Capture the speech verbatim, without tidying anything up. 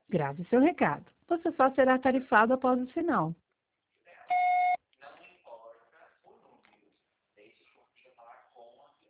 Grave seu recado. Você só será tarifado após o sinal.